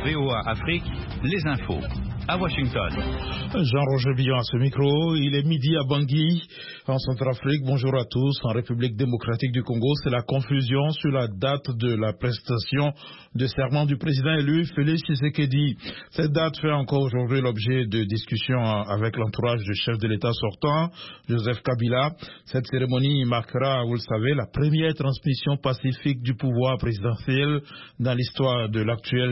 VOA Afrique, les infos. À Washington. Jean-Roger Billon à ce micro. Il est midi à Bangui, en Centrafrique. Bonjour à tous. En République démocratique du Congo, c'est la confusion sur la date de la prestation de serment du président élu Félix Tshisekedi. Cette date fait encore aujourd'hui l'objet de discussions avec l'entourage du chef de l'État sortant, Joseph Kabila. Cette cérémonie marquera, vous le savez, la première transmission pacifique du pouvoir présidentiel dans l'histoire de l'actuel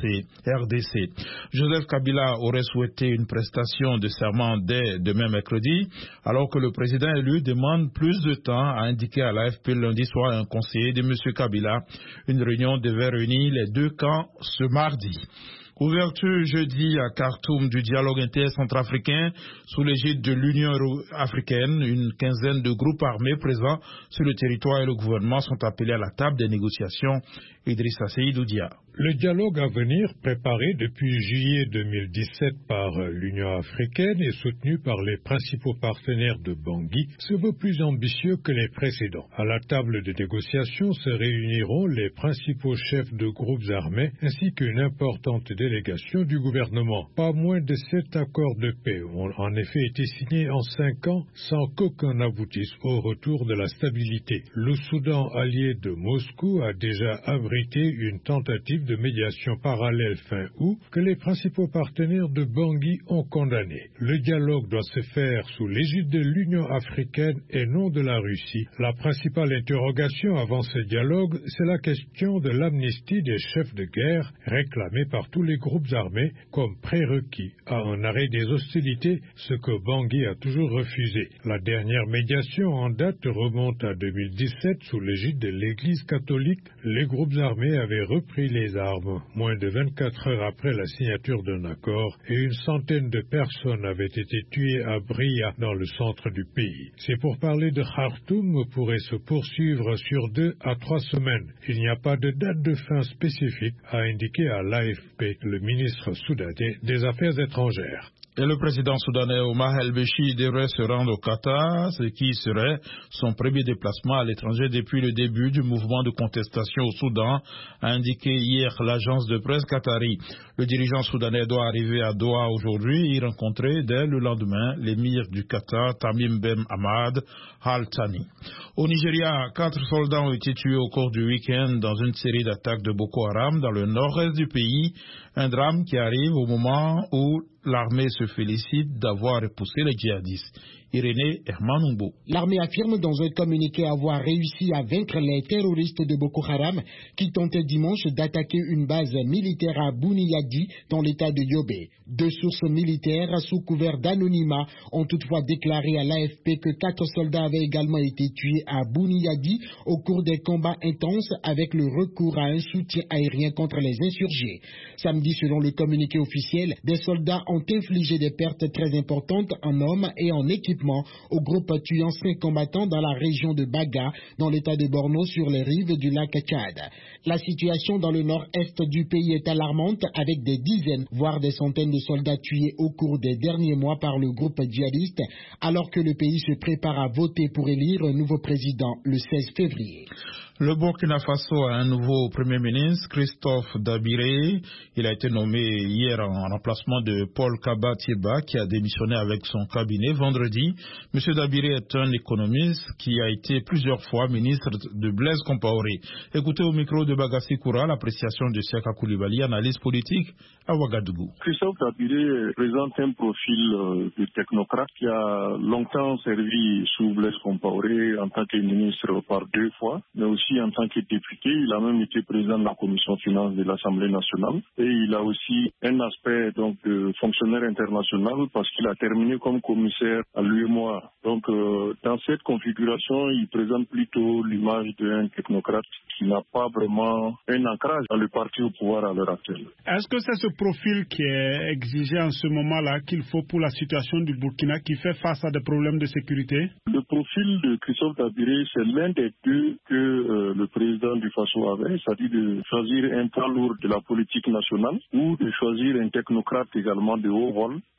RDC. Joseph Kabila aurait souhaité une prestation de serment dès demain mercredi, alors que le président élu demande plus de temps, a indiqué à l'AFP lundi soir un conseiller de M. Kabila. Une réunion devait réunir les deux camps ce mardi. Ouverture jeudi à Khartoum du dialogue inter-centrafricain sous l'égide de l'Union africaine. Une quinzaine de groupes armés présents sur le territoire et le gouvernement sont appelés à la table des négociations. Idrissa Seydou Dia. Le dialogue à venir, préparé depuis juillet 2017 par l'Union africaine et soutenu par les principaux partenaires de Bangui, se veut plus ambitieux que les précédents. À la table de négociation se réuniront les principaux chefs de groupes armés ainsi qu'une importante délégation du gouvernement. Pas moins de 7 accords de paix ont en effet été signés en 5 ans sans qu'aucun aboutisse au retour de la stabilité. Le Soudan allié de Moscou a déjà abrité une tentative de médiation parallèle fin août que les principaux partenaires de Bangui ont condamné. Le dialogue doit se faire sous l'égide de l'Union africaine et non de la Russie. La principale interrogation avant ce dialogue, c'est la question de l'amnistie des chefs de guerre réclamée par tous les groupes armés comme prérequis à un arrêt des hostilités, ce que Bangui a toujours refusé. La dernière médiation en date remonte à 2017 sous l'égide de l'Église catholique. Les groupes armés avaient repris les armes moins de 24 heures après la signature d'un accord et une centaine de personnes avaient été tuées à Bria dans le centre du pays. Ces pourparlers de Khartoum pourraient se poursuivre sur 2 à 3 semaines. Il n'y a pas de date de fin spécifique, a indiqué à l'AFP le ministre soudanais des Affaires étrangères. Et le président soudanais Omar El-Béchir devrait se rendre au Qatar, ce qui serait son premier déplacement à l'étranger depuis le début du mouvement de contestation au Soudan, a indiqué hier l'agence de presse qatari. Le dirigeant soudanais doit arriver à Doha aujourd'hui et y rencontrer dès le lendemain l'émir du Qatar, Tamim Ben Hamad Al Thani. Au Nigeria, 4 soldats ont été tués au cours du week-end dans une série d'attaques de Boko Haram dans le nord-est du pays. Un drame qui arrive au moment où l'armée se félicite d'avoir repoussé les djihadistes. Irénée Hermanumbo. L'armée affirme dans un communiqué avoir réussi à vaincre les terroristes de Boko Haram qui tentaient dimanche d'attaquer une base militaire à Bouniyadi dans l'état de Yobe. 2 sources militaires sous couvert d'anonymat ont toutefois déclaré à l'AFP que 4 soldats avaient également été tués à Bouniyadi au cours des combats intenses avec le recours à un soutien aérien contre les insurgés. Samedi, selon le communiqué officiel, des soldats ont infligé des pertes très importantes en hommes et en équipement au groupe tuant 5 combattants dans la région de Baga, dans l'état de Borno, sur les rives du lac Tchad. La situation dans le nord-est du pays est alarmante, avec des dizaines, voire des centaines de soldats tués au cours des derniers mois par le groupe djihadiste, alors que le pays se prépare à voter pour élire un nouveau président le 16 février. Le Burkina Faso a un nouveau Premier ministre, Christophe Dabiré. Il a été nommé hier en remplacement de Paul Kaba Thieba, qui a démissionné avec son cabinet vendredi. M. Dabiré est un économiste qui a été plusieurs fois ministre de Blaise Compaoré. Écoutez au micro de Bagassi Koura l'appréciation de Siaka Koulibaly, analyse politique à Ouagadougou. Christophe Dabiré présente un profil de technocrate qui a longtemps servi sous Blaise Compaoré en tant que ministre par 2 fois, mais aussi en tant que député. Il a même été président de la commission finance de l'Assemblée nationale et il a aussi un aspect donc de fonctionnaire international parce qu'il a terminé comme commissaire à l'UEMOA. Donc dans cette configuration, il présente plutôt l'image d'un technocrate qui n'a pas vraiment un ancrage dans le parti au pouvoir à l'heure actuelle. Est-ce que c'est ce profil qui est exigé en ce moment-là qu'il faut pour la situation du Burkina qui fait face à des problèmes de sécurité? Le profil de Christophe Dabiré, c'est l'un des 2 que le président du Faso avait, c'est-à-dire de choisir un poids lourd de la politique nationale ou de choisir un technocrate également de haut rôle qui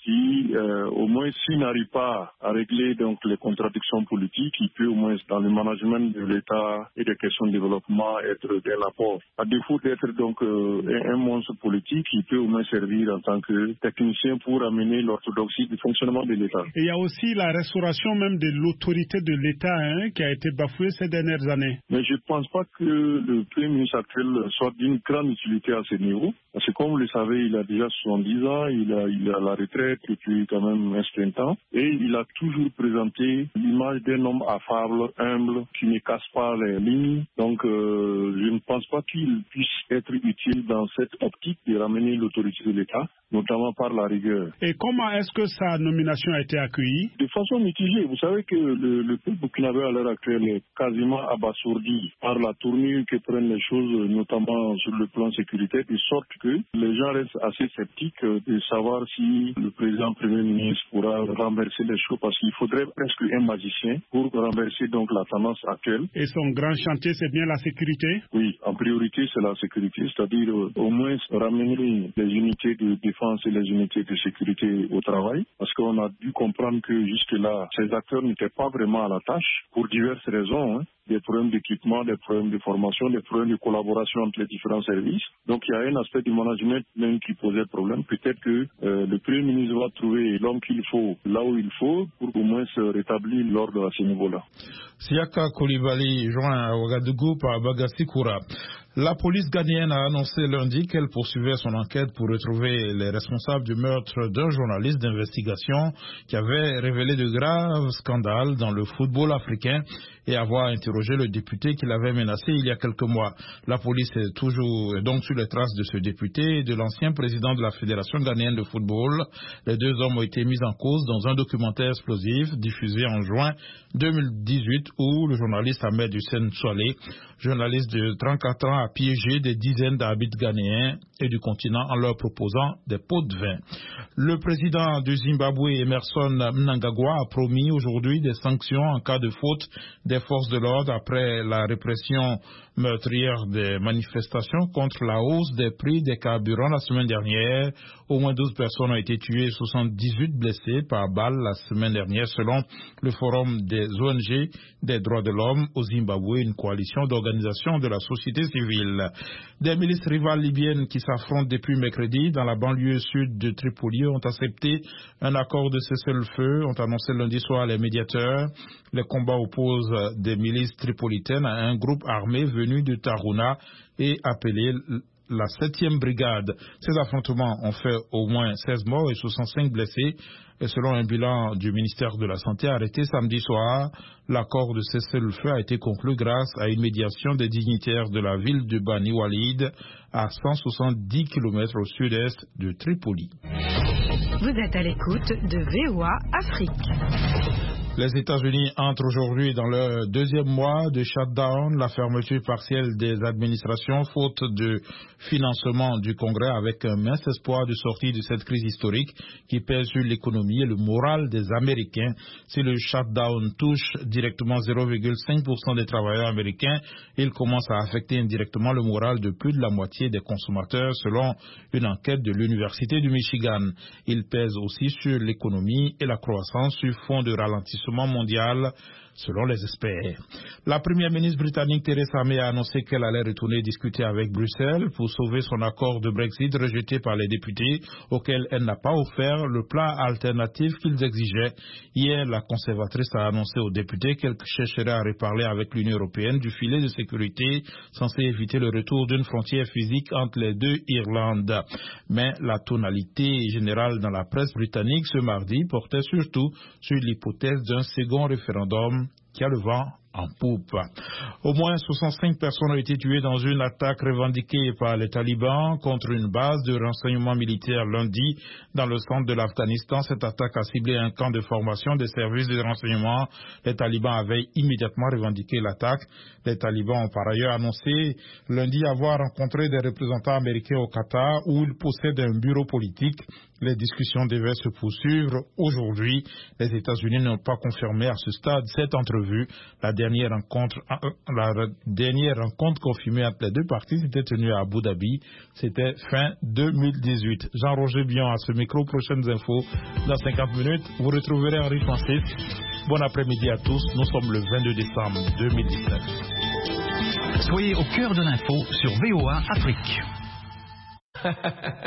qui, au moins, s'il n'arrive pas à régler donc les contradictions politiques, il peut au moins, dans le management de l'État et des questions de développement, être d'un apport. À défaut d'être donc un monstre politique, il peut au moins servir en tant que technicien pour amener l'orthodoxie du fonctionnement de l'État. Et il y a aussi la restauration même de l'autorité de l'État qui a été bafouée ces dernières années. Mais je ne pense pas que le Premier ministre actuel soit d'une grande utilité à ce niveau. Parce que comme vous le savez, il a déjà 70 ans, il a la retraite depuis quand même un certain temps. Et il a toujours présenté l'image d'un homme affable, humble, qui ne casse pas les lignes. Donc je ne pense pas qu'il puisse être utile dans cette optique de ramener l'autorité de l'État, notamment par la rigueur. Et comment est-ce que sa nomination a été accueillie? De façon mitigée. Vous savez que le peuple burkinabé à l'heure actuelle est quasiment abasourdi par la tournure que prennent les choses, notamment sur le plan sécuritaire, de sorte que les gens restent assez sceptiques de savoir si le président Premier ministre pourra renverser les choses, parce qu'il faudrait presque un magicien pour renverser donc la tendance actuelle. Et son grand chantier, c'est bien la sécurité? Oui, en priorité, c'est la sécurité, c'est-à-dire au moins ramener les unités de défense et les unités de sécurité au travail, parce qu'on a dû comprendre que jusque-là, ces acteurs n'étaient pas vraiment à la tâche pour diverses raisons, des problèmes d'équipement, des problèmes de formation, des problèmes de collaboration entre les différents services. Donc il y a un aspect du management même qui posait problème. Peut-être que le Premier ministre va trouver l'homme qu'il faut là où il faut pour au moins se rétablir l'ordre à ce niveau-là. Siaka Coulibaly, joint à Ouagadougou par Bagassi Koura. La police ghanéenne a annoncé lundi qu'elle poursuivait son enquête pour retrouver les responsables du meurtre d'un journaliste d'investigation qui avait révélé de graves scandales dans le football africain et avoir interrogé le député qui l'avait menacé il y a quelques mois. La police est toujours donc sur les traces de ce député et de l'ancien président de la Fédération ghanéenne de football. Les deux hommes ont été mis en cause dans un documentaire explosif diffusé en juin 2018 où le journaliste Ahmed Hussein Soualé, journaliste de 34 ans, a piégé des dizaines d'habitants ghanéens et du continent en leur proposant des pots de vin. Le président du Zimbabwe, Emerson Mnangagwa, a promis aujourd'hui des sanctions en cas de faute des forces de l'ordre après la répression meurtrière des manifestations contre la hausse des prix des carburants la semaine dernière. Au moins 12 personnes ont été tuées et 78 blessées par balle la semaine dernière selon le Forum des ONG des droits de l'homme au Zimbabwe, une coalition d'organisations de la société civile. Des milices rivales libyennes qui s'affrontent depuis mercredi dans la banlieue sud de Tripoli ont accepté un accord de cessez-le-feu, ont annoncé lundi soir les médiateurs. Les combats opposent des milices tripolitaines à un groupe armé venu de Tarhouna et appelé la 7e brigade. Ces affrontements ont fait au moins 16 morts et 65 blessés. Et selon un bilan du ministère de la Santé arrêté samedi soir, l'accord de cessez-le-feu a été conclu grâce à une médiation des dignitaires de la ville de Bani Walid à 170 km au sud-est de Tripoli. Vous êtes à l'écoute de VOA Afrique. Les États-Unis entrent aujourd'hui dans leur deuxième mois de shutdown, la fermeture partielle des administrations, faute de financement du Congrès, avec un mince espoir de sortie de cette crise historique qui pèse sur l'économie et le moral des Américains. Si le shutdown touche directement 0,5% des travailleurs américains, il commence à affecter indirectement le moral de plus de la moitié des consommateurs, selon une enquête de l'Université du Michigan. Il pèse aussi sur l'économie et la croissance sur fond de ralentissement mondial, selon les experts. La première ministre britannique Theresa May a annoncé qu'elle allait retourner discuter avec Bruxelles pour sauver son accord de Brexit rejeté par les députés, auquel elle n'a pas offert le plan alternatif qu'ils exigeaient. Hier, la conservatrice a annoncé aux députés qu'elle chercherait à reparler avec l'Union européenne du filet de sécurité censé éviter le retour d'une frontière physique entre les deux Irlandes. Mais la tonalité générale dans la presse britannique ce mardi portait surtout sur l'hypothèse d'un second référendum qui a le vent en poupe. Au moins 65 personnes ont été tuées dans une attaque revendiquée par les talibans contre une base de renseignement militaire lundi dans le centre de l'Afghanistan. Cette attaque a ciblé un camp de formation des services de renseignement. Les talibans avaient immédiatement revendiqué l'attaque. Les talibans ont par ailleurs annoncé lundi avoir rencontré des représentants américains au Qatar où ils possèdent un bureau politique. Les discussions devaient se poursuivre aujourd'hui. Les États-Unis n'ont pas confirmé à ce stade cette entrevue. La dernière dernière rencontre confirmée entre les deux parties s'était tenue à Abu Dhabi. C'était fin 2018. Jean-Roger Bion à ce micro. Prochaines infos dans 50 minutes. Vous retrouverez Henri Francis. Bon après-midi à tous. Nous sommes le 22 décembre 2019. Soyez au cœur de l'info sur VOA Afrique.